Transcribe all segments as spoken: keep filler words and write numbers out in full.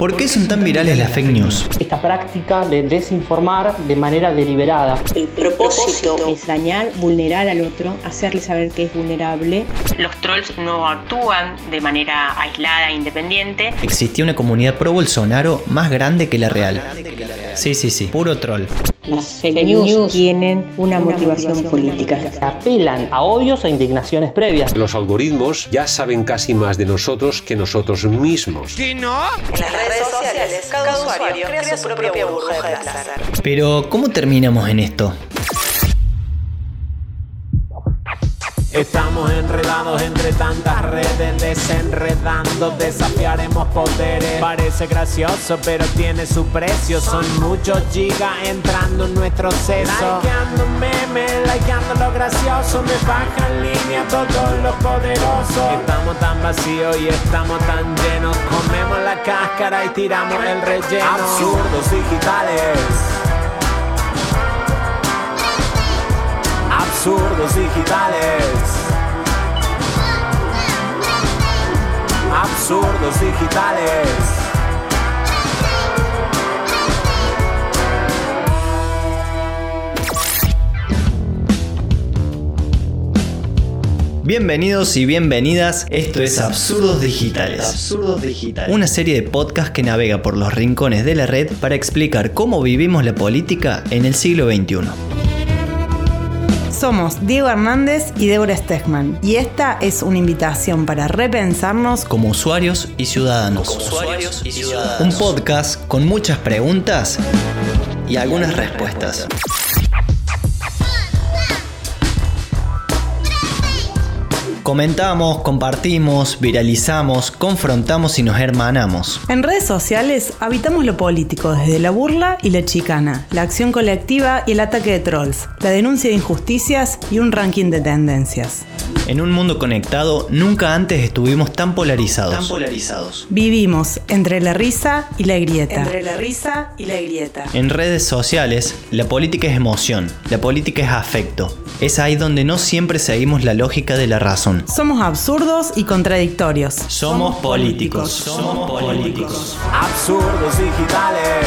¿Por qué son tan virales las fake news? Esta práctica de desinformar de manera deliberada. El propósito es dañar, vulnerar al otro, hacerle saber que es vulnerable. Los trolls no actúan de manera aislada e independiente. Existía una comunidad pro Bolsonaro más grande que la real. Sí, sí, sí, puro troll. Las fake news tienen una motivación política. Apelan a odios e indignaciones previas. Los algoritmos ya saben casi más de nosotros que nosotros mismos. ¿Qué no? En las redes sociales, cada usuario crea su propia burbuja de placer. Pero, ¿cómo terminamos en esto? Estamos enredados entre tantas redes, desenredando, desafiaremos poderes. Parece gracioso, pero tiene su precio. Son muchos gigas entrando en nuestro seso. Likeando memes, likeando lo gracioso. Me bajan línea todos los poderosos. Estamos tan vacíos y estamos tan llenos. Comemos la cáscara y tiramos el relleno. Absurdos digitales. Absurdos digitales. Absurdos digitales. Bienvenidos y bienvenidas, esto es Absurdos Digitales. Absurdos Digitales. Una serie de podcasts que navega por los rincones de la red para explicar cómo vivimos la política en el siglo veintiuno. Somos Diego Hernández y Débora Stegman, y esta es una invitación para repensarnos como usuarios y ciudadanos. Como usuarios y ciudadanos. Un podcast con muchas preguntas y algunas respuestas. Comentamos, compartimos, viralizamos, confrontamos y nos hermanamos. En redes sociales habitamos lo político desde la burla y la chicana, la acción colectiva y el ataque de trolls, la denuncia de injusticias y un ranking de tendencias. En un mundo conectado, nunca antes estuvimos tan polarizados. Tan polarizados. Vivimos entre la risa y la grieta. Entre la risa y la grieta. En redes sociales, la política es emoción, la política es afecto. Es ahí donde no siempre seguimos la lógica de la razón. Somos absurdos y contradictorios. Somos, Somos políticos. Somos políticos. Absurdos digitales.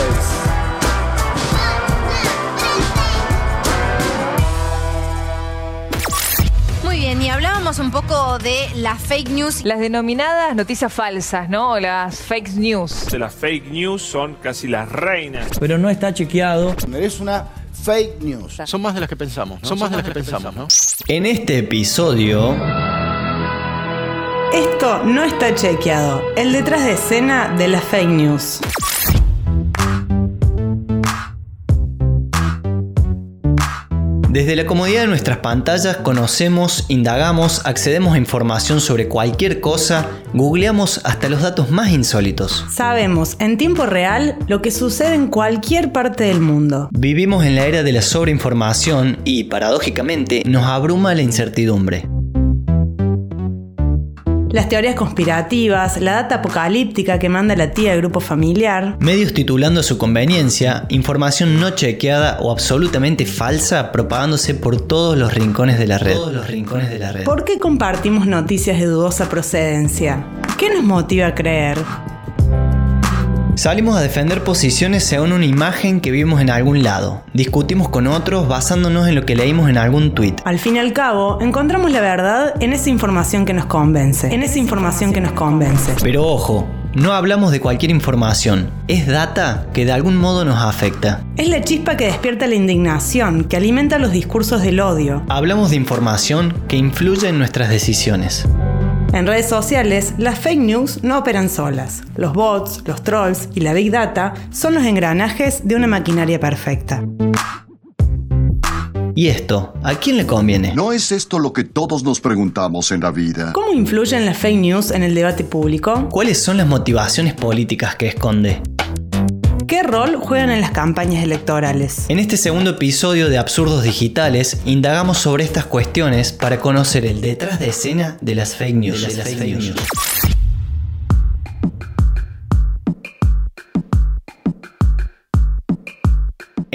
Muy bien, y hablábamos un poco de las fake news. Las denominadas noticias falsas, ¿no? O las fake news. Las fake news son casi las reinas. Pero no está chequeado. Es una fake news. Son más de las que pensamos. ¿no? Son, Son más de las que, que pensamos, ¿no? En este episodio... Esto no está chequeado. El detrás de escena de las fake news. Desde la comodidad de nuestras pantallas conocemos, indagamos, accedemos a información sobre cualquier cosa, googleamos hasta los datos más insólitos. Sabemos en tiempo real lo que sucede en cualquier parte del mundo. Vivimos en la era de la sobreinformación y, paradójicamente, nos abruma la incertidumbre. Las teorías conspirativas, la data apocalíptica que manda la tía del grupo familiar. Medios titulando a su conveniencia, información no chequeada o absolutamente falsa propagándose por todos los rincones de la red. Todos los rincones de la red. ¿Por qué compartimos noticias de dudosa procedencia? ¿Qué nos motiva a creer? Salimos a defender posiciones según una imagen que vimos en algún lado. Discutimos con otros basándonos en lo que leímos en algún tweet. Al fin y al cabo, encontramos la verdad en esa información que nos convence. En esa información que nos convence. Pero ojo, no hablamos de cualquier información. Es data que de algún modo nos afecta. Es la chispa que despierta la indignación, que alimenta los discursos del odio. Hablamos de información que influye en nuestras decisiones. En redes sociales, las fake news no operan solas. Los bots, los trolls y la big data son los engranajes de una maquinaria perfecta. ¿Y esto? ¿A quién le conviene? ¿No es esto lo que todos nos preguntamos en la vida? ¿Cómo influyen las fake news en el debate público? ¿Cuáles son las motivaciones políticas que esconde? ¿Qué rol juegan en las campañas electorales? En este segundo episodio de Absurdos Digitales, indagamos sobre estas cuestiones para conocer el detrás de escena de las fake news. De las de las fake fake news.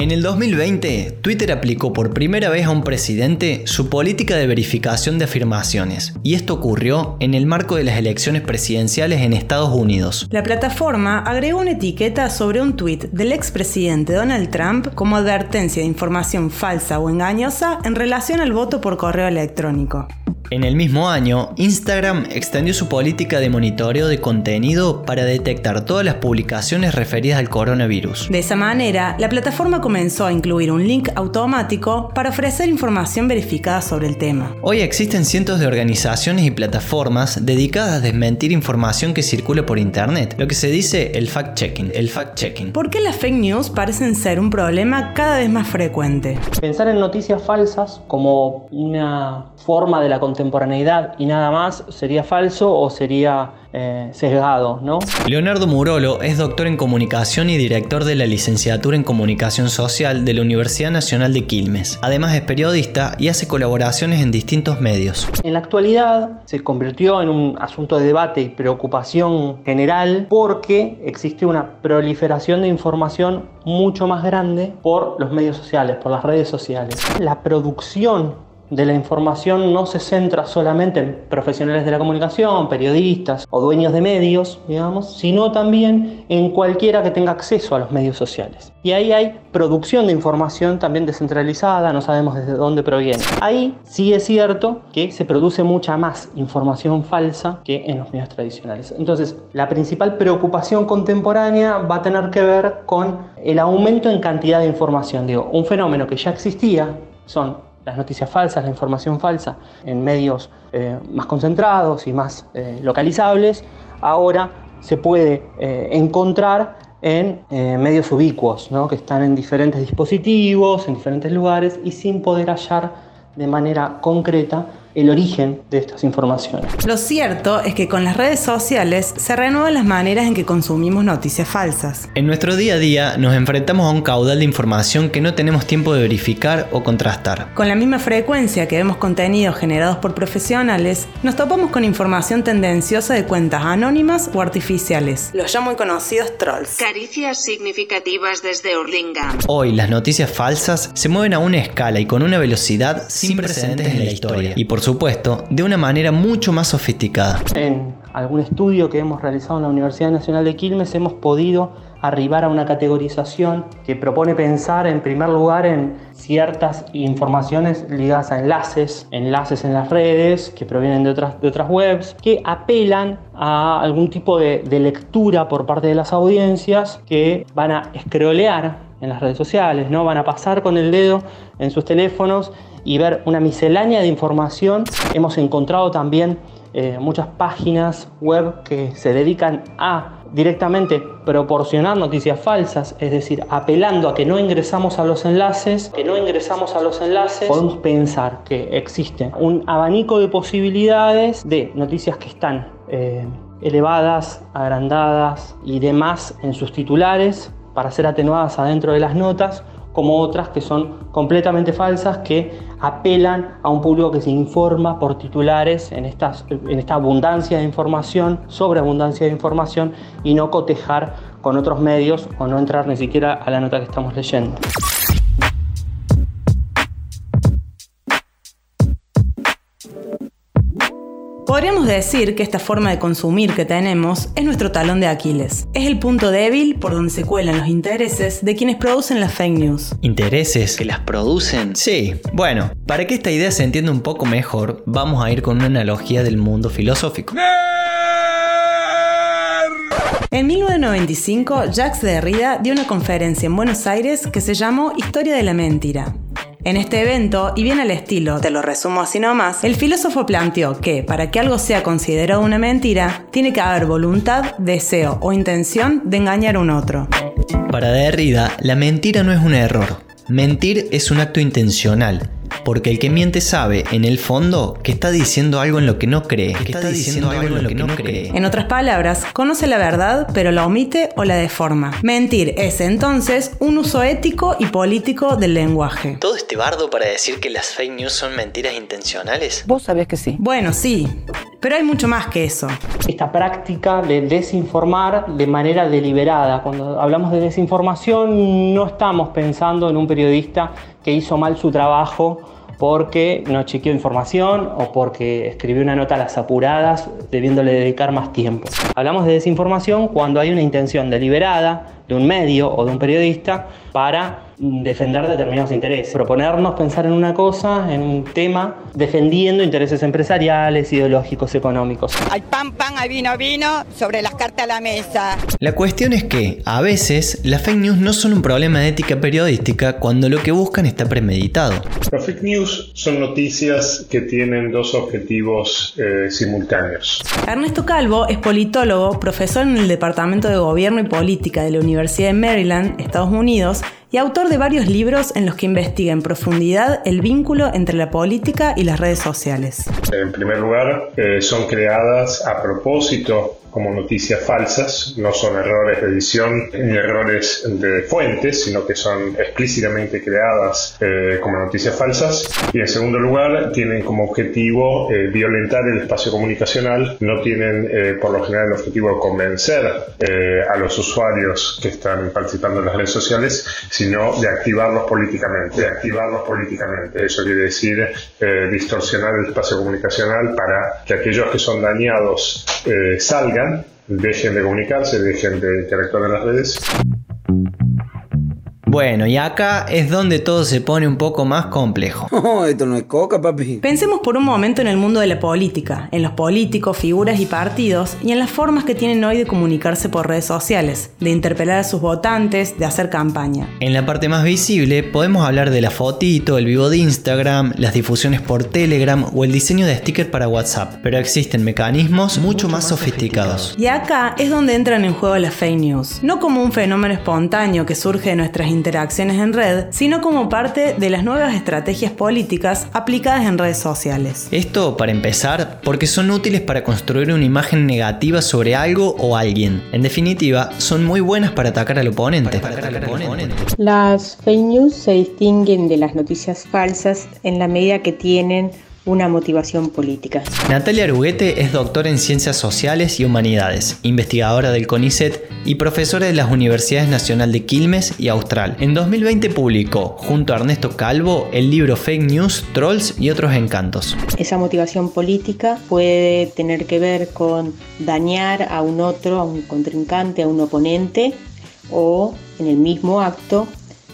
En el dos mil veinte, Twitter aplicó por primera vez a un presidente su política de verificación de afirmaciones, y esto ocurrió en el marco de las elecciones presidenciales en Estados Unidos. La plataforma agregó una etiqueta sobre un tuit del expresidente Donald Trump como advertencia de información falsa o engañosa en relación al voto por correo electrónico. En el mismo año, Instagram extendió su política de monitoreo de contenido para detectar todas las publicaciones referidas al coronavirus. De esa manera, la plataforma comenzó a incluir un link automático para ofrecer información verificada sobre el tema. Hoy existen cientos de organizaciones y plataformas dedicadas a desmentir información que circula por internet, lo que se dice el fact-checking. El fact-checking. ¿Por qué las fake news parecen ser un problema cada vez más frecuente? Pensar en noticias falsas como una forma de la contemporaneidad y nada más sería falso o sería eh, sesgado, ¿no? Leonardo Murolo es doctor en comunicación y director de la licenciatura en comunicación social de la Universidad Nacional de Quilmes. Además es periodista y hace colaboraciones en distintos medios. En la actualidad se convirtió en un asunto de debate y preocupación general porque existe una proliferación de información mucho más grande por los medios sociales, por las redes sociales. La producción de la información no se centra solamente en profesionales de la comunicación, periodistas o dueños de medios, digamos, sino también en cualquiera que tenga acceso a los medios sociales. Y ahí hay producción de información también descentralizada, no sabemos desde dónde proviene. Ahí sí es cierto que se produce mucha más información falsa que en los medios tradicionales. Entonces, la principal preocupación contemporánea va a tener que ver con el aumento en cantidad de información. Digo, un fenómeno que ya existía son las noticias falsas, la información falsa en medios eh, más concentrados y más eh, localizables, ahora se puede eh, encontrar en eh, medios ubicuos, ¿no? Que están en diferentes dispositivos, en diferentes lugares y sin poder hallar de manera concreta el origen de estas informaciones. Lo cierto es que con las redes sociales se renuevan las maneras en que consumimos noticias falsas. En nuestro día a día nos enfrentamos a un caudal de información que no tenemos tiempo de verificar o contrastar. Con la misma frecuencia que vemos contenidos generados por profesionales, nos topamos con información tendenciosa de cuentas anónimas o artificiales, los ya muy conocidos trolls. Caricias significativas desde Hurlingham. Hoy las noticias falsas se mueven a una escala y con una velocidad sin precedentes en la historia. Y por Por supuesto, de una manera mucho más sofisticada. En algún estudio que hemos realizado en la Universidad Nacional de Quilmes hemos podido arribar a una categorización que propone pensar en primer lugar en ciertas informaciones ligadas a enlaces, enlaces en las redes que provienen de otras, de otras webs, que apelan a algún tipo de, de lectura por parte de las audiencias que van a scrollear en las redes sociales, ¿no? Van a pasar con el dedo en sus teléfonos y ver una miscelánea de información. Hemos encontrado también eh, muchas páginas web que se dedican a directamente proporcionar noticias falsas, es decir, apelando a que no ingresamos a los enlaces, que no ingresamos a los enlaces, podemos pensar que existe un abanico de posibilidades de noticias que están eh, elevadas, agrandadas y demás en sus titulares para ser atenuadas adentro de las notas, como otras que son completamente falsas, que apelan a un público que se informa por titulares en, estas, en esta abundancia de información, sobreabundancia de información, y no cotejar con otros medios o no entrar ni siquiera a la nota que estamos leyendo. Podríamos decir que esta forma de consumir que tenemos es nuestro talón de Aquiles. Es el punto débil por donde se cuelan los intereses de quienes producen las fake news. ¿Intereses que las producen? Sí. Bueno, para que esta idea se entienda un poco mejor, vamos a ir con una analogía del mundo filosófico. En mil novecientos noventa y cinco, Jacques Derrida dio una conferencia en Buenos Aires que se llamó Historia de la Mentira. En este evento, y bien al estilo, te lo resumo así nomás, el filósofo planteó que, para que algo sea considerado una mentira, tiene que haber voluntad, deseo o intención de engañar a un otro. Para Derrida, la mentira no es un error. Mentir es un acto intencional, porque el que miente sabe, en el fondo, que está diciendo algo en lo que no cree. Que está diciendo algo en lo que no cree. En otras palabras, conoce la verdad, pero la omite o la deforma. Mentir es, entonces, un uso ético y político del lenguaje. ¿Todo este bardo para decir que las fake news son mentiras intencionales? Vos sabés que sí. Bueno, sí. Pero hay mucho más que eso. Esta práctica de desinformar de manera deliberada. Cuando hablamos de desinformación no estamos pensando en un periodista que hizo mal su trabajo porque no chequeó información o porque escribió una nota a las apuradas debiéndole dedicar más tiempo. Hablamos de desinformación cuando hay una intención deliberada de un medio o de un periodista para defender determinados intereses. Proponernos pensar en una cosa, en un tema, defendiendo intereses empresariales, ideológicos, económicos. Al pan, pan, al vino, vino, sobre las cartas a la mesa. La cuestión es que, a veces, las fake news no son un problema de ética periodística cuando lo que buscan está premeditado. Las fake news son noticias que tienen dos objetivos eh, simultáneos. Ernesto Calvo es politólogo, profesor en el Departamento de Gobierno y Política de la Universidad de Maryland, Estados Unidos, y autor de varios libros en los que investiga en profundidad el vínculo entre la política y las redes sociales. En primer lugar, eh, son creadas a propósito como noticias falsas, no son errores de edición ni errores de fuentes, sino que son explícitamente creadas eh, como noticias falsas. Y en segundo lugar, tienen como objetivo eh, violentar el espacio comunicacional, no tienen eh, por lo general el objetivo de convencer eh, a los usuarios que están participando en las redes sociales, sino de activarlos políticamente, de activarlos políticamente. Eso quiere decir eh, distorsionar el espacio comunicacional para que aquellos que son dañados eh, salgan, dejen de comunicarse, dejen de interactuar en las redes. Bueno, y acá es donde todo se pone un poco más complejo. Oh, esto no es coca, papi. Pensemos por un momento en el mundo de la política, en los políticos, figuras y partidos, y en las formas que tienen hoy de comunicarse por redes sociales, de interpelar a sus votantes, de hacer campaña. En la parte más visible podemos hablar de la fotito, el vivo de Instagram, las difusiones por Telegram o el diseño de stickers para WhatsApp, pero existen mecanismos mucho, mucho más, más sofisticados. sofisticados. Y acá es donde entran en juego las fake news, no como un fenómeno espontáneo que surge de nuestras interacciones en red, sino como parte de las nuevas estrategias políticas aplicadas en redes sociales. Esto, para empezar, porque son útiles para construir una imagen negativa sobre algo o alguien. En definitiva, son muy buenas para atacar al oponente. Para atacar al oponente. Las fake news se distinguen de las noticias falsas en la medida que tienen una motivación política. Natalia Aruguete es doctora en Ciencias Sociales y Humanidades, investigadora del CONICET y profesora de las Universidades Nacional de Quilmes y Austral. En dos mil veinte publicó, junto a Ernesto Calvo, el libro Fake News, Trolls y otros encantos. Esa motivación política puede tener que ver con dañar a un otro, a un contrincante, a un oponente, o en el mismo acto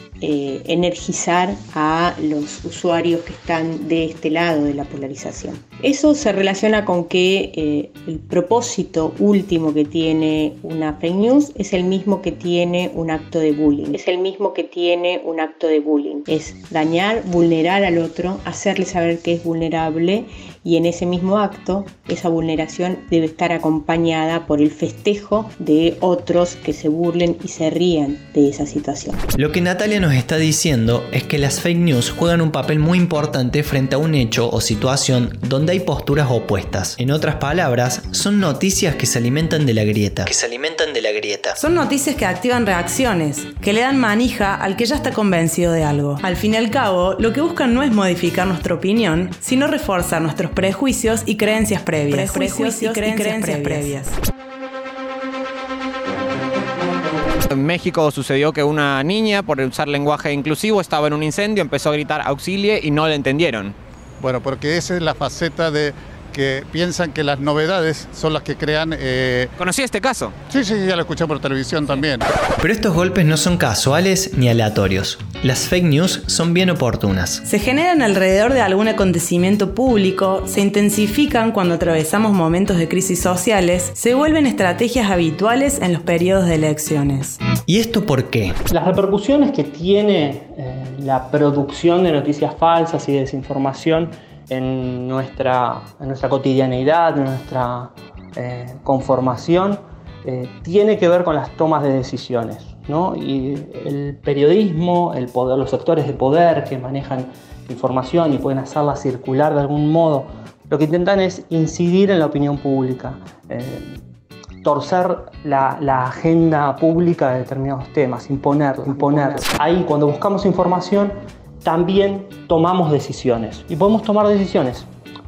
Eh, energizar a los usuarios que están de este lado de la polarización. Eso se relaciona con que eh, el propósito último que tiene una fake news es el mismo que tiene un acto de bullying. Es el mismo que tiene un acto de bullying. Es dañar, vulnerar al otro, hacerle saber que es vulnerable, y en ese mismo acto esa vulneración debe estar acompañada por el festejo de otros que se burlen y se rían de esa situación. Lo que Natalia nos está diciendo es que las fake news juegan un papel muy importante frente a un hecho o situación donde hay posturas opuestas. En otras palabras, son noticias que se alimentan de la grieta. Que se alimentan de la grieta. Son noticias que activan reacciones, que le dan manija al que ya está convencido de algo. Al fin y al cabo, lo que buscan no es modificar nuestra opinión, sino reforzar nuestros prejuicios y creencias previas. Prejuicios y creencias, y creencias previas. previas. En México sucedió que una niña, por usar lenguaje inclusivo, estaba en un incendio, empezó a gritar auxilie y no le entendieron. Bueno, porque esa es la faceta de que piensan que las novedades son las que crean... Eh... ¿Conocí este caso? Sí, sí, ya lo escuché por televisión también. Pero estos golpes no son casuales ni aleatorios. Las fake news son bien oportunas. Se generan alrededor de algún acontecimiento público, se intensifican cuando atravesamos momentos de crisis sociales, se vuelven estrategias habituales en los periodos de elecciones. ¿Y esto por qué? Las repercusiones que tiene eh, la producción de noticias falsas y desinformación en nuestra, en nuestra cotidianeidad, en nuestra eh, conformación, eh, tiene que ver con las tomas de decisiones, ¿no? Y el periodismo, el poder, los sectores de poder que manejan información y pueden hacerla circular de algún modo, lo que intentan es incidir en la opinión pública, eh, torcer la, la agenda pública de determinados temas, imponerla, imponerla. Ahí, cuando buscamos información, también tomamos decisiones. Y podemos tomar decisiones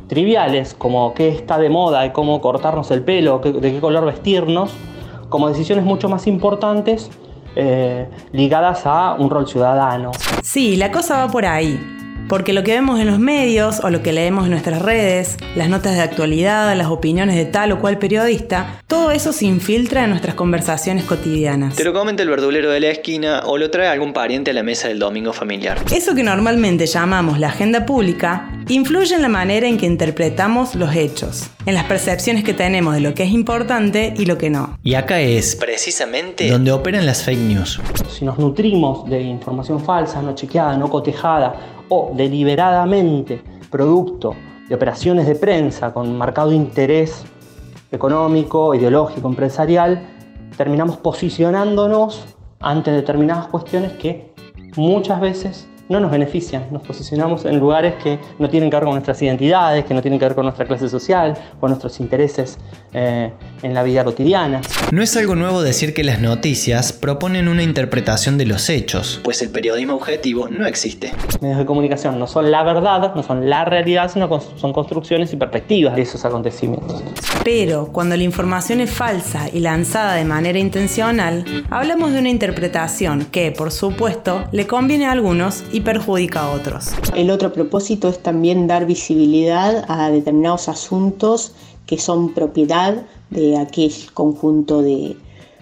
triviales como qué está de moda y cómo cortarnos el pelo, qué, de qué color vestirnos, como decisiones mucho más importantes eh, ligadas a un rol ciudadano. Sí, la cosa va por ahí. Porque lo que vemos en los medios o lo que leemos en nuestras redes, las notas de actualidad, las opiniones de tal o cual periodista, todo eso se infiltra en nuestras conversaciones cotidianas. Te lo comenta el verdulero de la esquina o lo trae algún pariente a la mesa del domingo familiar. Eso que normalmente llamamos la agenda pública influye en la manera en que interpretamos los hechos, en las percepciones que tenemos de lo que es importante y lo que no. Y acá es precisamente donde operan las fake news. Si nos nutrimos de información falsa, no chequeada, no cotejada, o deliberadamente producto de operaciones de prensa con marcado interés económico, ideológico, empresarial, terminamos posicionándonos ante determinadas cuestiones que muchas veces no nos benefician. Nos posicionamos en lugares que no tienen que ver con nuestras identidades, que no tienen que ver con nuestra clase social, con nuestros intereses eh, en la vida cotidiana. No es algo nuevo decir que las noticias proponen una interpretación de los hechos, pues el periodismo objetivo no existe. Medios de comunicación no son la verdad, no son la realidad, sino son construcciones y perspectivas de esos acontecimientos. Pero cuando la información es falsa y lanzada de manera intencional, hablamos de una interpretación que, por supuesto, le conviene a algunos y perjudica a otros. El otro propósito es también dar visibilidad a determinados asuntos que son propiedad de aquel conjunto de,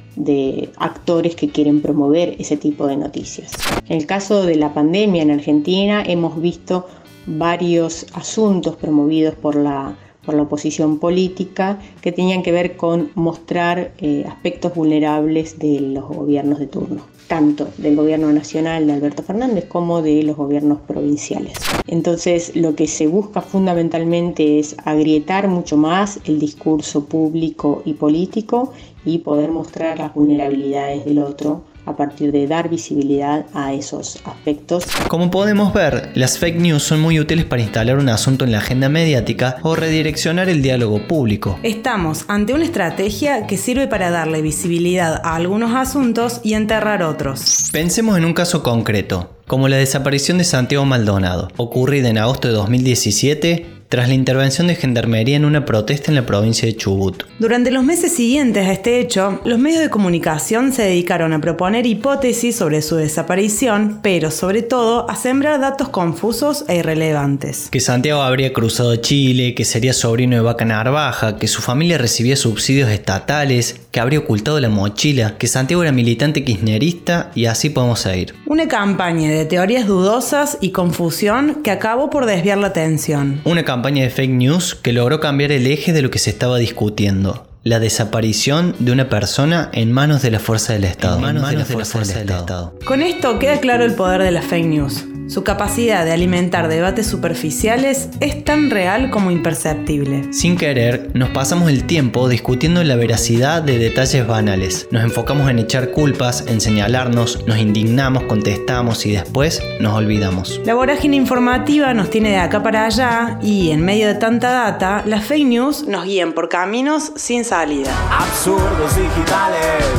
de actores que quieren promover ese tipo de noticias. En el caso de la pandemia en Argentina hemos visto varios asuntos promovidos por la, por la oposición política que tenían que ver con mostrar eh, aspectos vulnerables de los gobiernos de turno, tanto del gobierno nacional de Alberto Fernández como de los gobiernos provinciales. Entonces, lo que se busca fundamentalmente es agrietar mucho más el discurso público y político y poder mostrar las vulnerabilidades del otro a partir de dar visibilidad a esos aspectos. Como podemos ver, las fake news son muy útiles para instalar un asunto en la agenda mediática o redireccionar el diálogo público. Estamos ante una estrategia que sirve para darle visibilidad a algunos asuntos y enterrar otros. Pensemos en un caso concreto, como la desaparición de Santiago Maldonado, ocurrida en agosto de dos mil diecisiete, tras la intervención de Gendarmería en una protesta en la provincia de Chubut. Durante los meses siguientes a este hecho, los medios de comunicación se dedicaron a proponer hipótesis sobre su desaparición, pero sobre todo a sembrar datos confusos e irrelevantes. Que Santiago habría cruzado Chile, que sería sobrino de Vaca Narvaja, que su familia recibía subsidios estatales, que habría ocultado la mochila, que Santiago era militante kirchnerista y así podemos seguir. Una campaña de teorías dudosas y confusión que acabó por desviar la atención. Una campaña de fake news que logró cambiar el eje de lo que se estaba discutiendo. La desaparición de una persona en manos de la fuerza del Estado. En manos, en manos de la fuerza, de la fuerza del, del Estado. Estado. Con esto queda claro el poder de las fake news. Su capacidad de alimentar debates superficiales es tan real como imperceptible. Sin querer, nos pasamos el tiempo discutiendo la veracidad de detalles banales. Nos enfocamos en echar culpas, en señalarnos, nos indignamos, contestamos y después nos olvidamos. La vorágine informativa nos tiene de acá para allá y, en medio de tanta data, las fake news nos guían por caminos sin salida. Absurdos digitales.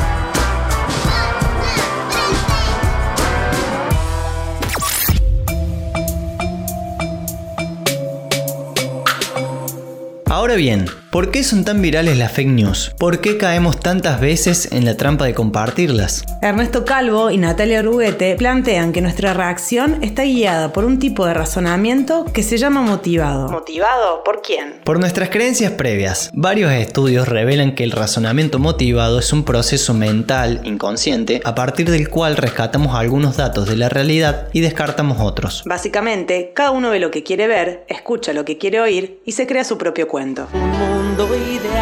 Ahora bien, ¿por qué son tan virales las fake news? ¿Por qué caemos tantas veces en la trampa de compartirlas? Ernesto Calvo y Natalia Ruguete plantean que nuestra reacción está guiada por un tipo de razonamiento que se llama motivado. ¿Motivado? ¿Por quién? Por nuestras creencias previas. Varios estudios revelan que el razonamiento motivado es un proceso mental inconsciente a partir del cual rescatamos algunos datos de la realidad y descartamos otros. Básicamente, cada uno ve lo que quiere ver, escucha lo que quiere oír y se crea su propio cuento. Un mundo ideal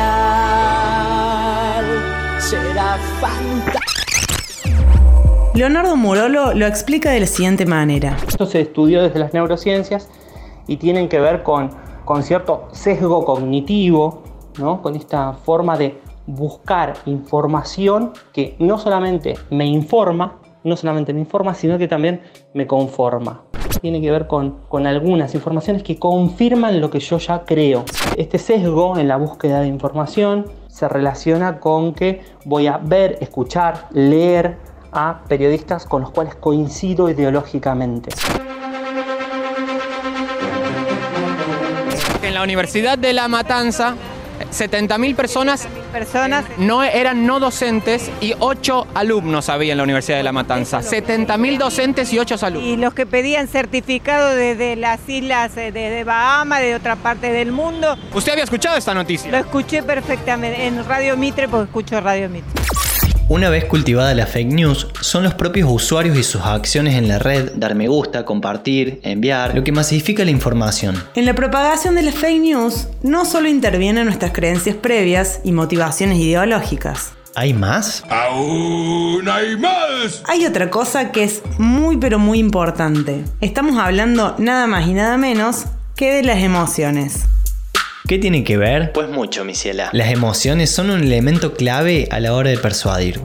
será fantástico. Leonardo Murolo lo explica de la siguiente manera. Esto se estudió desde las neurociencias y tienen que ver con, con cierto sesgo cognitivo, ¿no? Con esta forma de buscar información que no solamente me informa, no solamente me informa, sino que también me conforma. Tiene que ver con, con algunas informaciones que confirman lo que yo ya creo. Este sesgo en la búsqueda de información se relaciona con que voy a ver, escuchar, leer a periodistas con los cuales coincido ideológicamente. En la Universidad de La Matanza, setenta mil personas, personas no, eran no docentes y ocho alumnos había en la Universidad de La Matanza. setenta mil docentes y ocho alumnos. Y los que pedían certificado desde las islas de, de Bahamas, de otra parte del mundo. ¿Usted había escuchado esta noticia? Lo escuché perfectamente en Radio Mitre, porque escucho Radio Mitre. Una vez cultivada la fake news, son los propios usuarios y sus acciones en la red, dar me gusta, compartir, enviar, lo que masifica la información. En la propagación de las fake news, no solo intervienen nuestras creencias previas y motivaciones ideológicas. ¿Hay más? ¡Aún hay más! Hay otra cosa que es muy pero muy importante. Estamos hablando nada más y nada menos que de las emociones. ¿Qué tiene que ver? Pues mucho, mi ciela. Las emociones son un elemento clave a la hora de persuadir.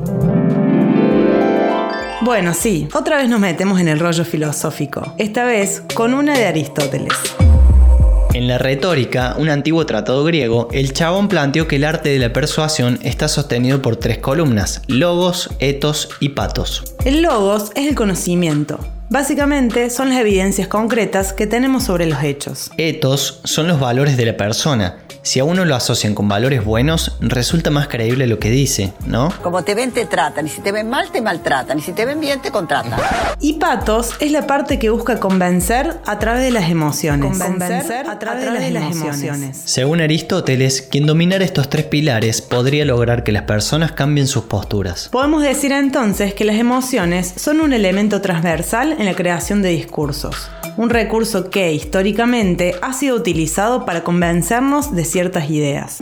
Bueno, sí, otra vez nos metemos en el rollo filosófico, esta vez con una de Aristóteles. En la retórica, un antiguo tratado griego, el chabón planteó que el arte de la persuasión está sostenido por tres columnas: logos, etos y patos. El logos es el conocimiento. Básicamente son las evidencias concretas que tenemos sobre los hechos. Etos son los valores de la persona. Si a uno lo asocian con valores buenos, resulta más creíble lo que dice, ¿no? Como te ven, te tratan. Y si te ven mal, te maltratan. Y si te ven bien, te contratan. Y patos es la parte que busca convencer a través de las emociones. Convencer a través, a través de, las, de las emociones. emociones. Según Aristóteles, quien dominara estos tres pilares podría lograr que las personas cambien sus posturas. Podemos decir entonces que las emociones son un elemento transversal en la creación de discursos. Un recurso que, históricamente, ha sido utilizado para convencernos de ciertas ideas.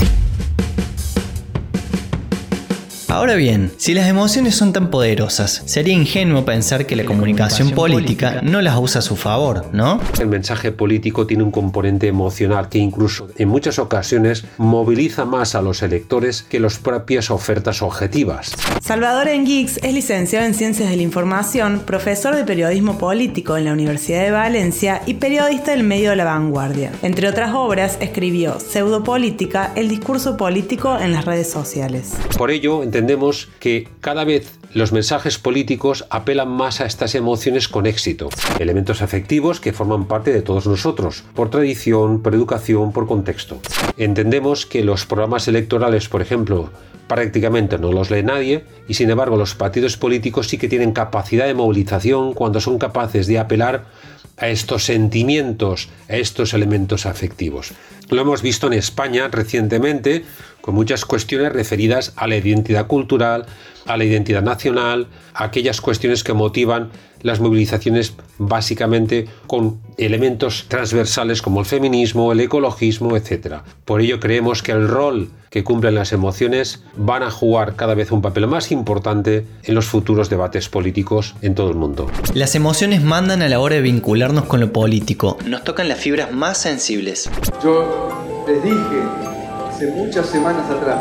Ahora bien, si las emociones son tan poderosas, sería ingenuo pensar que la comunicación política no las usa a su favor, ¿no? El mensaje político tiene un componente emocional que incluso en muchas ocasiones moviliza más a los electores que las propias ofertas objetivas. Salvador Enguix es licenciado en Ciencias de la Información, profesor de Periodismo Político en la Universidad de Valencia y periodista del medio de La Vanguardia. Entre otras obras, escribió Pseudopolítica, el discurso político en las redes sociales. Por ello, entendemos que cada vez los mensajes políticos apelan más a estas emociones con éxito, elementos afectivos que forman parte de todos nosotros, por tradición, por educación, por contexto. Entendemos que los programas electorales, por ejemplo, prácticamente no los lee nadie y sin embargo los partidos políticos sí que tienen capacidad de movilización cuando son capaces de apelar a estos sentimientos, a estos elementos afectivos. Lo hemos visto en España recientemente con muchas cuestiones referidas a la identidad cultural, a la identidad nacional, a aquellas cuestiones que motivan las movilizaciones básicamente con elementos transversales como el feminismo, el ecologismo, etcétera. Por ello creemos que el rol que cumplen las emociones van a jugar cada vez un papel más importante en los futuros debates políticos en todo el mundo. Las emociones mandan a la hora de vincularnos con lo político. Nos tocan las fibras más sensibles. Yo les dije hace muchas semanas atrás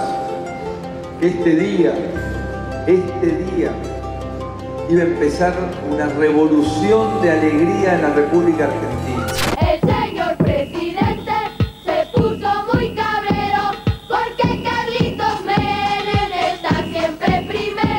que este día, este día iba a empezar una revolución de alegría en la República Argentina. El señor presidente se puso muy cabrero porque Carlitos Menem está siempre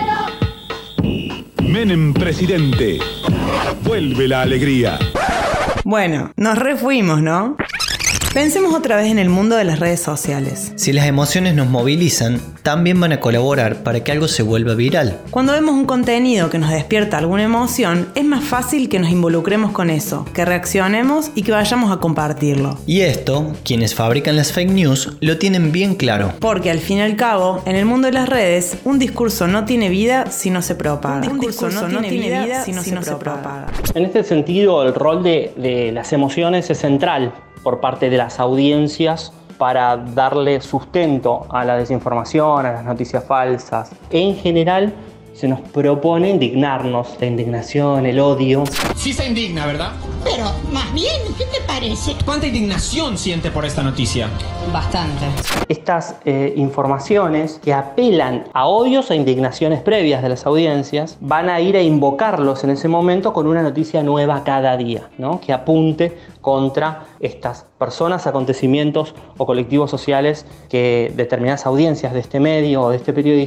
primero. Menem presidente, vuelve la alegría. Bueno, nos refuimos, ¿no? Pensemos otra vez en el mundo de las redes sociales. Si las emociones nos movilizan, también van a colaborar para que algo se vuelva viral. Cuando vemos un contenido que nos despierta alguna emoción, es más fácil que nos involucremos con eso, que reaccionemos y que vayamos a compartirlo. Y esto, quienes fabrican las fake news, lo tienen bien claro. Porque al fin y al cabo, en el mundo de las redes, un discurso no tiene vida si no se propaga. Un discurso, un discurso no, no tiene vida, vida si no, si se, no propaga. se propaga. En este sentido, el rol de, de las emociones es central por parte de las audiencias para darle sustento a la desinformación, a las noticias falsas. En general, se nos propone indignarnos, la indignación, el odio. Sí se indigna, ¿verdad? Pero, más bien, ¿qué te parece? ¿Cuánta indignación siente por esta noticia? Bastante. Estas eh, informaciones que apelan a odios e indignaciones previas de las audiencias van a ir a invocarlos en ese momento con una noticia nueva cada día, ¿no? Que apunte contra estas personas, acontecimientos o colectivos sociales que determinadas audiencias de este medio o de este periodista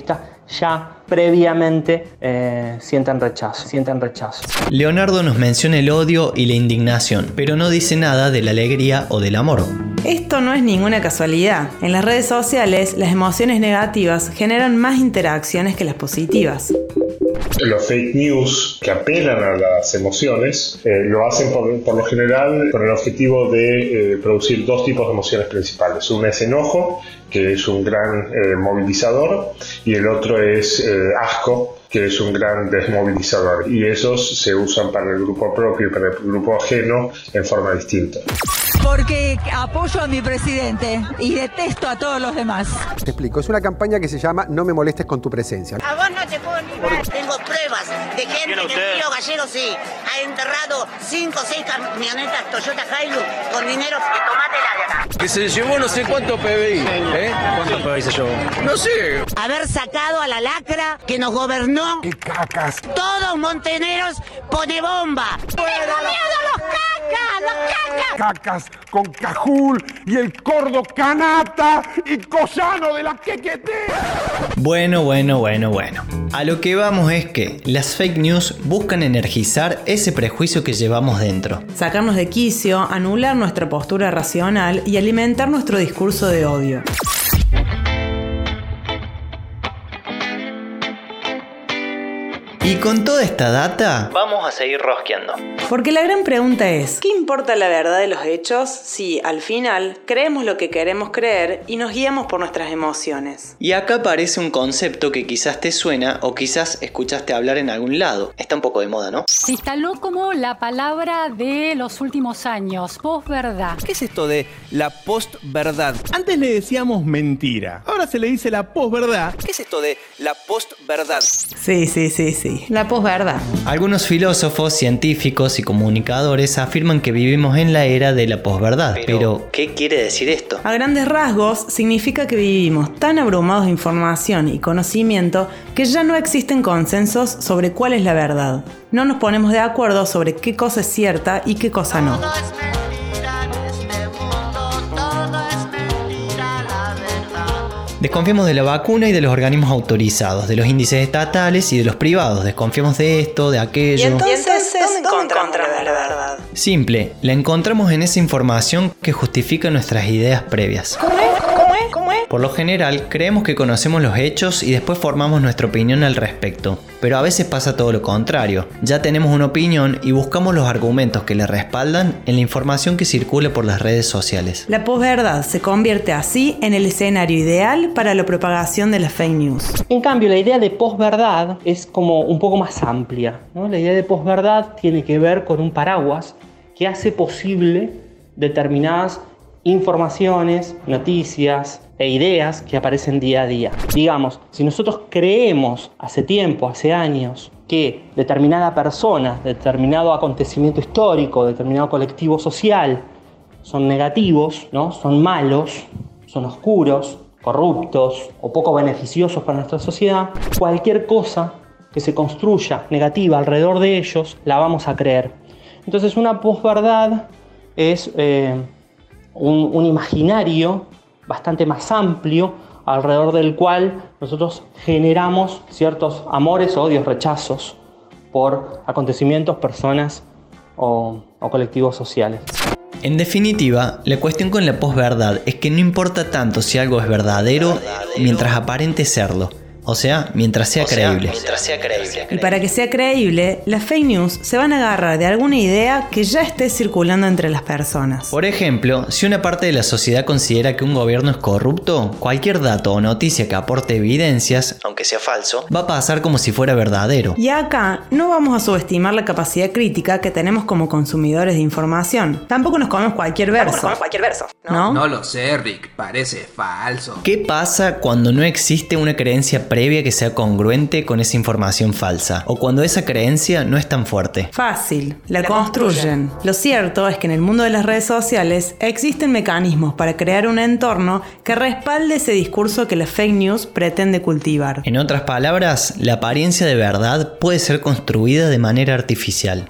ya previamente eh, sienten rechazo, sienten rechazo. Leonardo nos menciona el odio y la indignación, pero no dice nada de la alegría o del amor. Esto no es ninguna casualidad. En las redes sociales, las emociones negativas generan más interacciones que las positivas. Los fake news que apelan a las emociones eh, lo hacen por, por lo general con el objetivo de eh, producir dos tipos de emociones principales. Una es enojo, que es un gran eh, movilizador, y el otro es eh, asco, que es un gran desmovilizador. Y esos se usan para el grupo propio y para el grupo ajeno en forma distinta. Porque apoyo a mi presidente y detesto a todos los demás. Te explico, es una campaña que se llama No me molestes con tu presencia. A vos no te puedo ni ver. Tengo pruebas de gente que el Río Gallego sí ha enterrado cinco o seis camionetas Toyota Hilux con dinero de tomátela de acá. Que se llevó no sé cuánto P B I, ¿eh? ¿Cuánto P B I se llevó? No sé. Haber sacado a la lacra que nos gobernó. ¡Qué cacas! Todos monteneros pone bomba. ¡Tengo miedo a los cacas! ¡Los cacas! Cacas con Cajul y el Cordo Canata y Cosano de la Quequeté. Bueno, bueno, bueno, bueno. A lo que vamos es que las fake news buscan energizar ese prejuicio que llevamos dentro. Sacarnos de quicio, anular nuestra postura racional y alimentar nuestro discurso de odio. Y con toda esta data, vamos a seguir rosqueando. Porque la gran pregunta es, ¿qué importa la verdad de los hechos si, al final, creemos lo que queremos creer y nos guiamos por nuestras emociones? Y acá aparece un concepto que quizás te suena o quizás escuchaste hablar en algún lado. Está un poco de moda, ¿no? Se instaló como la palabra de los últimos años, posverdad. ¿Qué es esto de la postverdad? Antes le decíamos mentira, ahora se le dice la posverdad. ¿Qué es esto de la postverdad? Sí, sí, sí, sí. La posverdad. Algunos filósofos, científicos y comunicadores afirman que vivimos en la era de la posverdad. Pero, Pero, ¿qué quiere decir esto? A grandes rasgos, significa que vivimos tan abrumados de información y conocimiento que ya no existen consensos sobre cuál es la verdad. No nos ponemos de acuerdo sobre qué cosa es cierta y qué cosa no. Desconfiamos de la vacuna y de los organismos autorizados, de los índices estatales y de los privados. Desconfiamos de esto, de aquello. ¿Y entonces, ¿dónde encontramos la verdad? Simple, la encontramos en esa información que justifica nuestras ideas previas. ¿Cómo es? ¿Cómo es? ¿Cómo es? Por lo general, creemos que conocemos los hechos y después formamos nuestra opinión al respecto. Pero a veces pasa todo lo contrario. Ya tenemos una opinión y buscamos los argumentos que la respaldan en la información que circula por las redes sociales. La posverdad se convierte así en el escenario ideal para la propagación de las fake news. En cambio, la idea de posverdad es como un poco más amplia, ¿no? La idea de posverdad tiene que ver con un paraguas que hace posible determinadas informaciones, noticias e ideas que aparecen día a día. Digamos, si nosotros creemos hace tiempo, hace años, que determinada persona, determinado acontecimiento histórico, determinado colectivo social son negativos, ¿no? Son malos, son oscuros, corruptos o poco beneficiosos para nuestra sociedad, cualquier cosa que se construya negativa alrededor de ellos la vamos a creer. Entonces una posverdad es eh, un, un imaginario bastante más amplio alrededor del cual nosotros generamos ciertos amores, odios, rechazos por acontecimientos, personas o, o colectivos sociales. En definitiva, la cuestión con la posverdad es que no importa tanto si algo es verdadero, verdadero. mientras aparente serlo. O sea, mientras sea, o sea creíble. mientras sea creíble. Y para que sea creíble, las fake news se van a agarrar de alguna idea que ya esté circulando entre las personas. Por ejemplo, si una parte de la sociedad considera que un gobierno es corrupto, cualquier dato o noticia que aporte evidencias, aunque sea falso, va a pasar como si fuera verdadero. Y acá no vamos a subestimar la capacidad crítica que tenemos como consumidores de información. Tampoco nos comemos cualquier verso. Tampoco nos comemos cualquier verso. ¿No? No lo sé, Rick. Parece falso. ¿Qué pasa cuando no existe una creencia previa que sea congruente con esa información falsa? O cuando esa creencia no es tan fuerte. Fácil, la, la construyen. construyen. Lo cierto es que en el mundo de las redes sociales existen mecanismos para crear un entorno que respalde ese discurso que la fake news pretende cultivar. En otras palabras, la apariencia de verdad puede ser construida de manera artificial.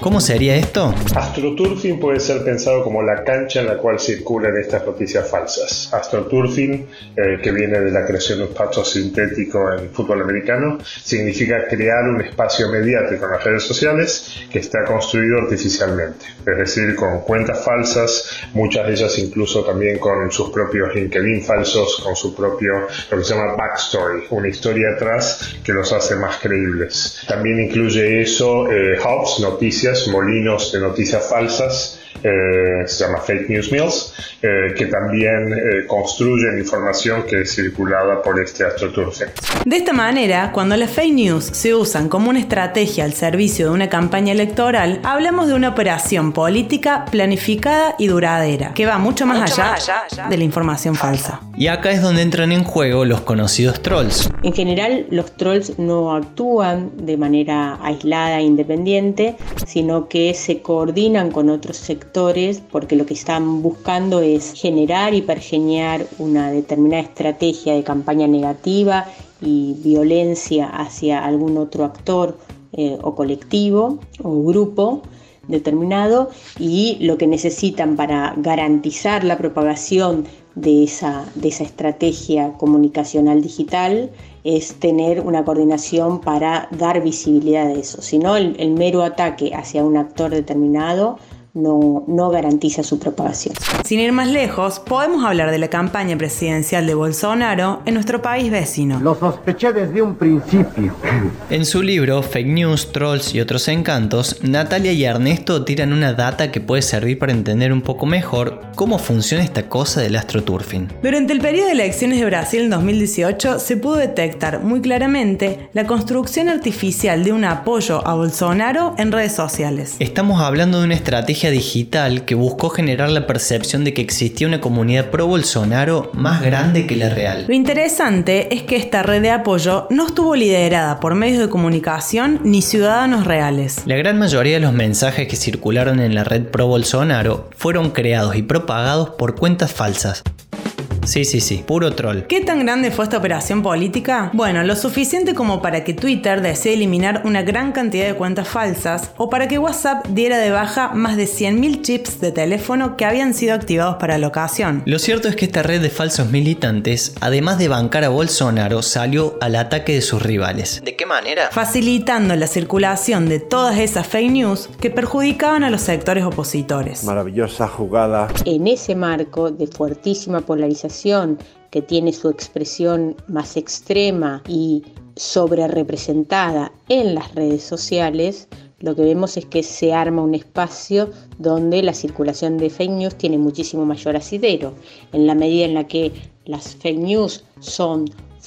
¿Cómo sería esto? AstroTurfing puede ser pensado como la cancha en la cual circulan estas noticias falsas. AstroTurfing, eh, que viene de la creación de un pasto sintético en fútbol americano, significa crear un espacio mediático en las redes sociales que está construido artificialmente. Es decir, con cuentas falsas, muchas de ellas incluso también con sus propios LinkedIn falsos, con su propio, lo que se llama backstory, una historia atrás que los hace más creíbles. También incluye eso, eh, hubs, noticias, molinos de noticias falsas, eh, se llama fake news mills, eh, que también eh, construyen información que es circulada por este AstroTurfing. De esta manera, cuando las fake news se usan como una estrategia al servicio de una campaña electoral, hablamos de una operación política planificada y duradera, que va mucho más, mucho allá, más allá de la información falsa. Y acá es donde entran en juego los conocidos trolls. En general, los trolls no actúan de manera aislada e independiente, sino que se coordinan con otros sectores porque lo que están buscando es generar y pergeñar una determinada estrategia de campaña negativa y violencia hacia algún otro actor eh, o colectivo o grupo determinado, y lo que necesitan para garantizar la propagación de esa, de esa estrategia comunicacional digital es tener una coordinación para dar visibilidad a eso. Si no, el, el mero ataque hacia un actor determinado No, no garantiza su propagación. Sin ir más lejos, podemos hablar de la campaña presidencial de Bolsonaro en nuestro país vecino. Lo sospeché desde un principio. En su libro Fake News, Trolls y otros encantos, Natalia y Ernesto tiran una data que puede servir para entender un poco mejor cómo funciona esta cosa del AstroTurfing. Durante el periodo de elecciones de Brasil en dos mil dieciocho se pudo detectar muy claramente la construcción artificial de un apoyo a Bolsonaro en redes sociales. Estamos hablando de una estrategia digital que buscó generar la percepción de que existía una comunidad pro Bolsonaro más grande que la real. Lo interesante es que esta red de apoyo no estuvo liderada por medios de comunicación ni ciudadanos reales. La gran mayoría de los mensajes que circularon en la red pro Bolsonaro fueron creados y propagados por cuentas falsas. Sí, sí, sí, puro troll. ¿Qué tan grande fue esta operación política? Bueno, lo suficiente como para que Twitter desee eliminar una gran cantidad de cuentas falsas o para que WhatsApp diera de baja más de cien mil chips de teléfono que habían sido activados para la ocasión. Lo cierto es que esta red de falsos militantes, además de bancar a Bolsonaro, salió al ataque de sus rivales. ¿De qué manera? Facilitando la circulación de todas esas fake news que perjudicaban a los sectores opositores. Maravillosa jugada. En ese marco de fuertísima polarización que tiene su expresión más extrema y sobre representada en las redes sociales, lo que vemos es que se arma un espacio donde la circulación de fake news tiene muchísimo mayor asidero. En la medida en la que las fake news son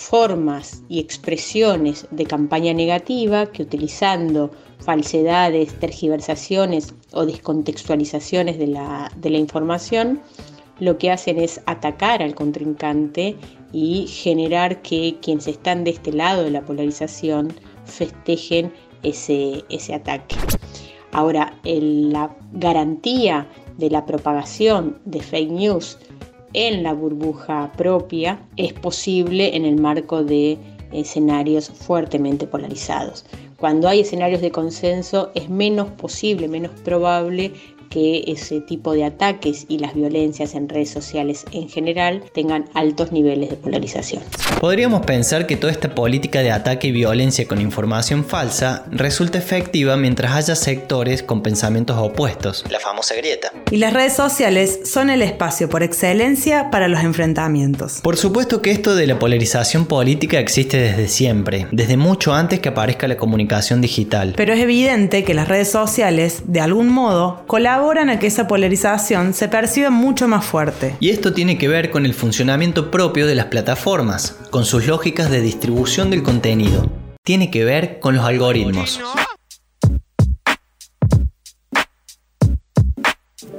formas y expresiones de campaña negativa que, utilizando falsedades, tergiversaciones o descontextualizaciones de la, de la información, lo que hacen es atacar al contrincante y generar que quienes están de este lado de la polarización festejen ese, ese ataque. Ahora, el, la garantía de la propagación de fake news en la burbuja propia es posible en el marco de escenarios fuertemente polarizados. Cuando hay escenarios de consenso es menos posible, menos probable que ese tipo de ataques y las violencias en redes sociales en general tengan altos niveles de polarización. Podríamos pensar que toda esta política de ataque y violencia con información falsa resulta efectiva mientras haya sectores con pensamientos opuestos, la famosa grieta. Y las redes sociales son el espacio por excelencia para los enfrentamientos. Por supuesto que esto de la polarización política existe desde siempre, desde mucho antes que aparezca la comunicación digital. Pero es evidente que las redes sociales, de algún modo, colaboran a que esa polarización se perciba mucho más fuerte. Y esto tiene que ver con el funcionamiento propio de las plataformas, con sus lógicas de distribución del contenido. Tiene que ver con los algoritmos.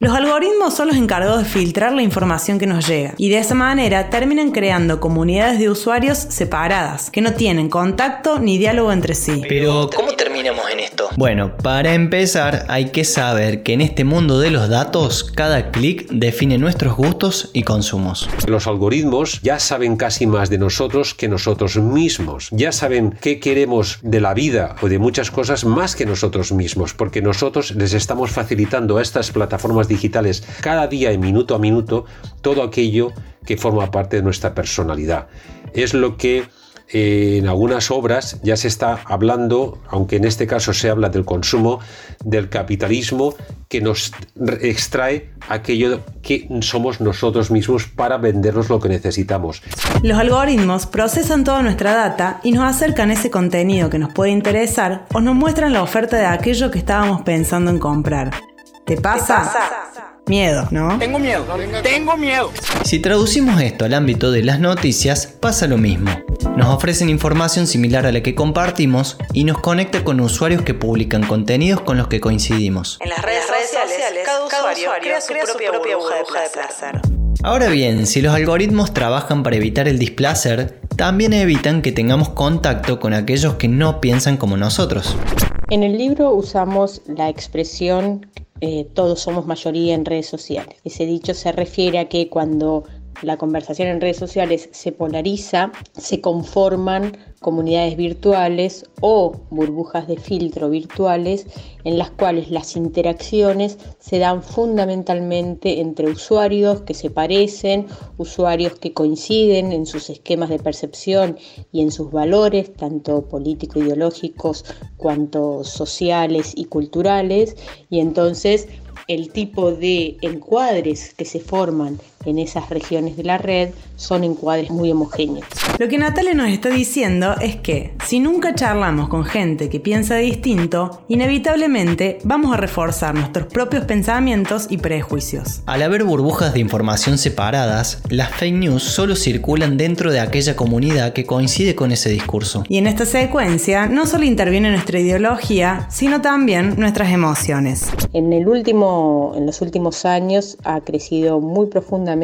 Los algoritmos son los encargados de filtrar la información que nos llega y de esa manera terminan creando comunidades de usuarios separadas, que no tienen contacto ni diálogo entre sí. Pero, ¿cómo terminamos en esto? Bueno, para empezar hay que saber que en este mundo de los datos, cada clic define nuestros gustos y consumos. Los algoritmos ya saben casi más de nosotros que nosotros mismos. Ya saben qué queremos de la vida o de muchas cosas más que nosotros mismos, porque nosotros les estamos facilitando a estas plataformas digitales cada día y minuto a minuto todo aquello que forma parte de nuestra personalidad. Es lo que eh, en algunas obras ya se está hablando, aunque en este caso se habla del consumo, del capitalismo que nos extrae aquello que somos nosotros mismos para vendernos lo que necesitamos. Los algoritmos procesan toda nuestra data y nos acercan ese contenido que nos puede interesar o nos muestran la oferta de aquello que estábamos pensando en comprar. ¿Te pasa? ¿Te pasa? Miedo, ¿no? Tengo miedo, tengo miedo. Si traducimos esto al ámbito de las noticias, pasa lo mismo. Nos ofrecen información similar a la que compartimos y nos conecta con usuarios que publican contenidos con los que coincidimos. En las redes, redes sociales, sociales, cada usuario, usuario crea, su, crea propia su propia burbuja, burbuja de placer. Ahora bien, si los algoritmos trabajan para evitar el displacer, también evitan que tengamos contacto con aquellos que no piensan como nosotros. En el libro usamos la expresión eh, todos somos mayoría en redes sociales. Ese dicho se refiere a que cuando la conversación en redes sociales se polariza, se conforman comunidades virtuales o burbujas de filtro virtuales en las cuales las interacciones se dan fundamentalmente entre usuarios que se parecen, usuarios que coinciden en sus esquemas de percepción y en sus valores, tanto político-ideológicos cuanto sociales y culturales, y entonces el tipo de encuadres que se forman en esas regiones de la red son encuadres muy homogéneos. Lo que Natalia nos está diciendo es que si nunca charlamos con gente que piensa distinto, inevitablemente vamos a reforzar nuestros propios pensamientos y prejuicios. Al haber burbujas de información separadas, las fake news solo circulan dentro de aquella comunidad que coincide con ese discurso. Y en esta secuencia no solo interviene nuestra ideología, sino también nuestras emociones. En el último, en los últimos años ha crecido muy profundamente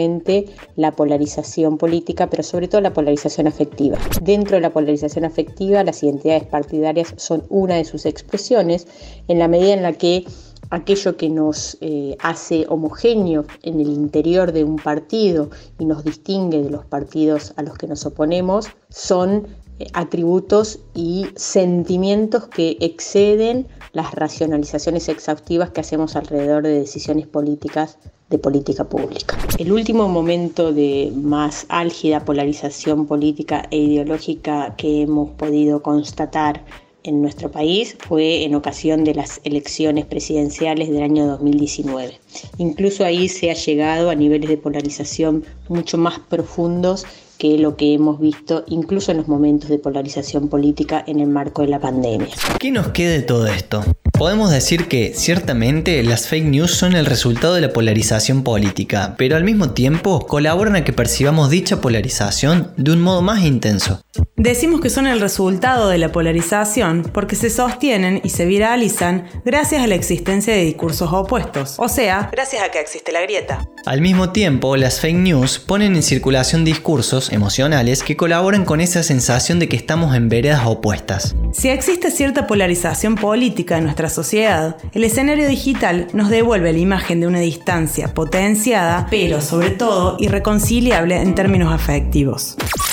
la polarización política, pero sobre todo la polarización afectiva. Dentro de la polarización afectiva, las identidades partidarias son una de sus expresiones, en la medida en la que aquello que nos eh, hace homogéneos en el interior de un partido y nos distingue de los partidos a los que nos oponemos son eh, atributos y sentimientos que exceden las racionalizaciones exhaustivas que hacemos alrededor de decisiones políticas de política pública. El último momento de más álgida polarización política e ideológica que hemos podido constatar en nuestro país fue en ocasión de las elecciones presidenciales del año dos mil diecinueve. Incluso ahí se ha llegado a niveles de polarización mucho más profundos que lo que hemos visto incluso en los momentos de polarización política en el marco de la pandemia. ¿Qué nos queda de todo esto? Podemos decir que, ciertamente, las fake news son el resultado de la polarización política, pero al mismo tiempo colaboran a que percibamos dicha polarización de un modo más intenso. Decimos que son el resultado de la polarización porque se sostienen y se viralizan gracias a la existencia de discursos opuestos, o sea, gracias a que existe la grieta. Al mismo tiempo, las fake news ponen en circulación discursos emocionales que colaboran con esa sensación de que estamos en veredas opuestas. Si existe cierta polarización política en nuestra sociedad, el escenario digital nos devuelve la imagen de una distancia potenciada, pero sobre todo irreconciliable en términos afectivos.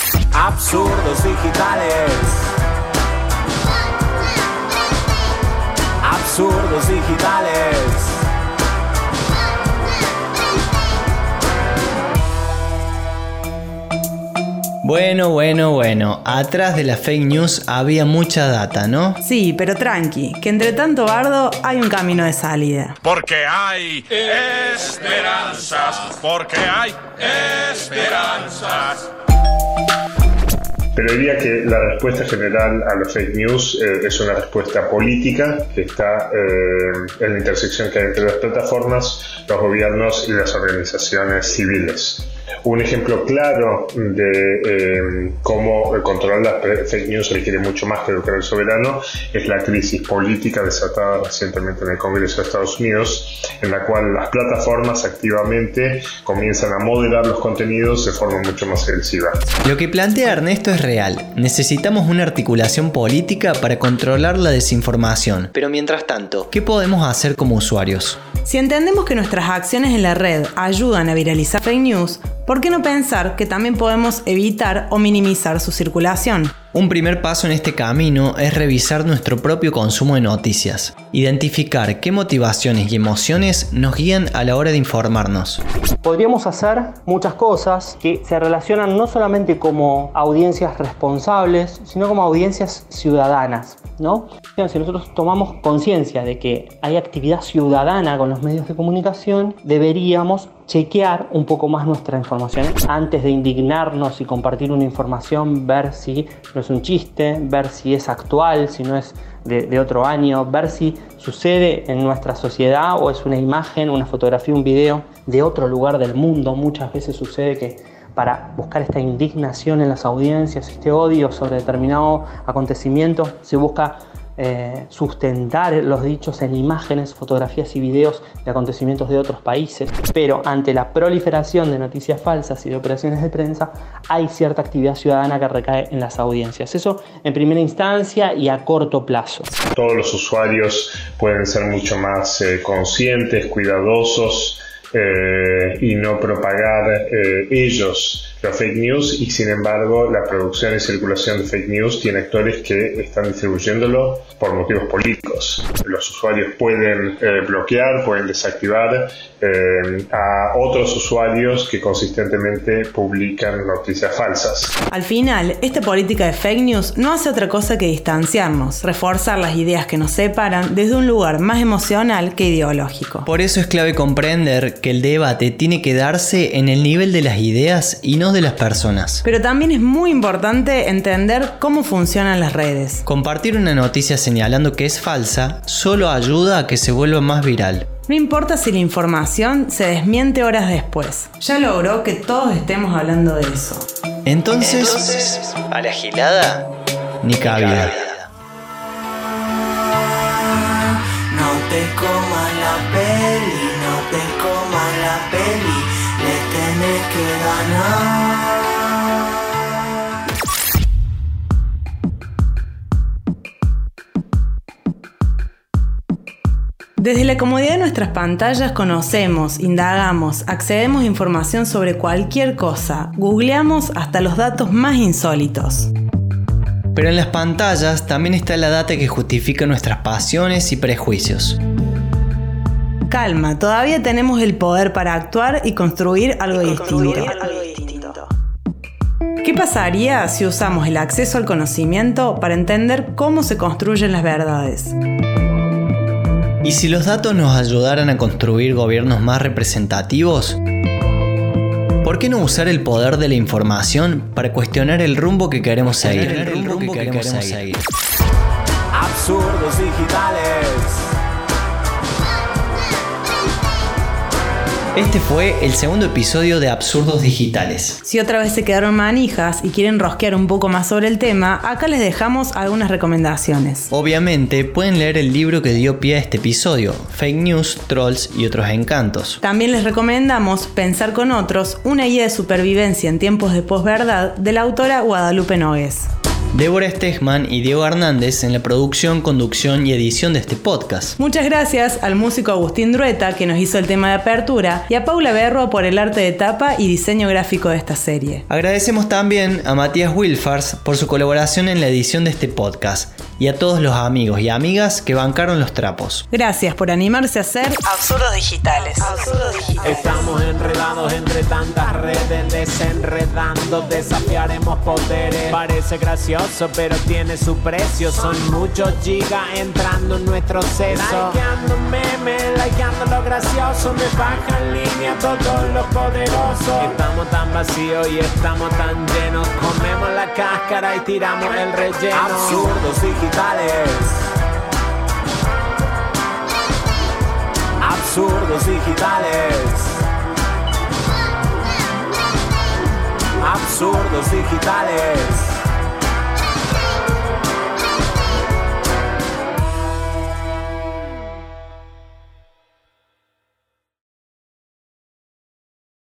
Absurdos digitales. Absurdos digitales. Bueno, bueno, bueno, atrás de la fake news había mucha data, ¿no? Sí, pero tranqui, que entre tanto bardo hay un camino de salida. Porque hay esperanzas, porque hay esperanzas. Pero diría que la respuesta general a los fake news eh, es una respuesta política que está eh, en la intersección que hay entre las plataformas, los gobiernos y las organizaciones civiles. Un ejemplo claro de eh, cómo controlar las fake news requiere mucho más que educar al soberano es la crisis política desatada recientemente en el Congreso de Estados Unidos, en la cual las plataformas activamente comienzan a moderar los contenidos de forma mucho más agresiva. Lo que plantea Ernesto es real. Necesitamos una articulación política para controlar la desinformación. Pero mientras tanto, ¿qué podemos hacer como usuarios? Si entendemos que nuestras acciones en la red ayudan a viralizar fake news, ¿por qué no pensar que también podemos evitar o minimizar su circulación? Un primer paso en este camino es revisar nuestro propio consumo de noticias, identificar qué motivaciones y emociones nos guían a la hora de informarnos. Podríamos hacer muchas cosas que se relacionan no solamente como audiencias responsables, sino como audiencias ciudadanas, ¿no? Si nosotros tomamos conciencia de que hay actividad ciudadana con los medios de comunicación, deberíamos chequear un poco más nuestra información antes de indignarnos y compartir una información, ver si no es un chiste, ver si es actual, si no es de, de otro año, ver si sucede en nuestra sociedad o es una imagen, una fotografía, un video de otro lugar del mundo. Muchas veces sucede que para buscar esta indignación en las audiencias, este odio sobre determinado acontecimiento, se busca Eh, sustentar los dichos en imágenes, fotografías y videos de acontecimientos de otros países. Pero ante la proliferación de noticias falsas y de operaciones de prensa, hay cierta actividad ciudadana que recae en las audiencias. Eso en primera instancia y a corto plazo. Todos los usuarios pueden ser mucho más eh, conscientes, cuidadosos eh, y no propagar eh, ellos las fake news, y sin embargo la producción y circulación de fake news tiene actores que están distribuyéndolo por motivos políticos. Los usuarios pueden eh, bloquear, pueden desactivar eh, a otros usuarios que consistentemente publican noticias falsas. Al final, esta política de fake news no hace otra cosa que distanciarnos, reforzar las ideas que nos separan desde un lugar más emocional que ideológico. Por eso es clave comprender que el debate tiene que darse en el nivel de las ideas y no de las personas. Pero también es muy importante entender cómo funcionan las redes. Compartir una noticia señalando que es falsa solo ayuda a que se vuelva más viral. No importa si la información se desmiente horas después. Ya logró que todos estemos hablando de eso. Entonces, Entonces a la gilada, ni cabida. No te comas la peli, no te comas la peli, le tenés que ganar. Desde la comodidad de nuestras pantallas conocemos, indagamos, accedemos a información sobre cualquier cosa, googleamos hasta los datos más insólitos. Pero en las pantallas también está la data que justifica nuestras pasiones y prejuicios. Calma, todavía tenemos el poder para actuar y construir algo distinto. ¿Qué pasaría si usamos el acceso al conocimiento para entender cómo se construyen las verdades? ¿Y si los datos nos ayudaran a construir gobiernos más representativos? ¿Por qué no usar el poder de la información para cuestionar el rumbo que queremos seguir? El rumbo que queremos seguir. Absurdos digitales. Este fue el segundo episodio de Absurdos Digitales. Si otra vez se quedaron manijas y quieren rosquear un poco más sobre el tema, acá les dejamos algunas recomendaciones. Obviamente pueden leer el libro que dio pie a este episodio, Fake News, Trolls y otros encantos. También les recomendamos Pensar con otros, una guía de supervivencia en tiempos de posverdad de la autora Guadalupe Nogués. Débora Stegman y Diego Hernández en la producción, conducción y edición de este podcast. Muchas gracias al músico Agustín Drueta, que nos hizo el tema de apertura, y a Paula Berro por el arte de tapa y diseño gráfico de esta serie. Agradecemos también a Matías Wilfars por su colaboración en la edición de este podcast, y a todos los amigos y amigas que bancaron los trapos. Gracias por animarse a hacer Absurdos Digitales. Absurdos Digitales. Estamos enredados entre tantas redes, desenredando, desafiaremos poderes. Parece gracioso, pero tiene su precio. Son muchos gigas entrando en nuestro seso. Likeando memes, likeando lo gracioso. Me bajan línea todos los poderosos. Estamos tan vacíos y estamos tan llenos. Comemos la cáscara y tiramos el relleno. Absurdos digitales. Absurdos digitales. zurdos digitales.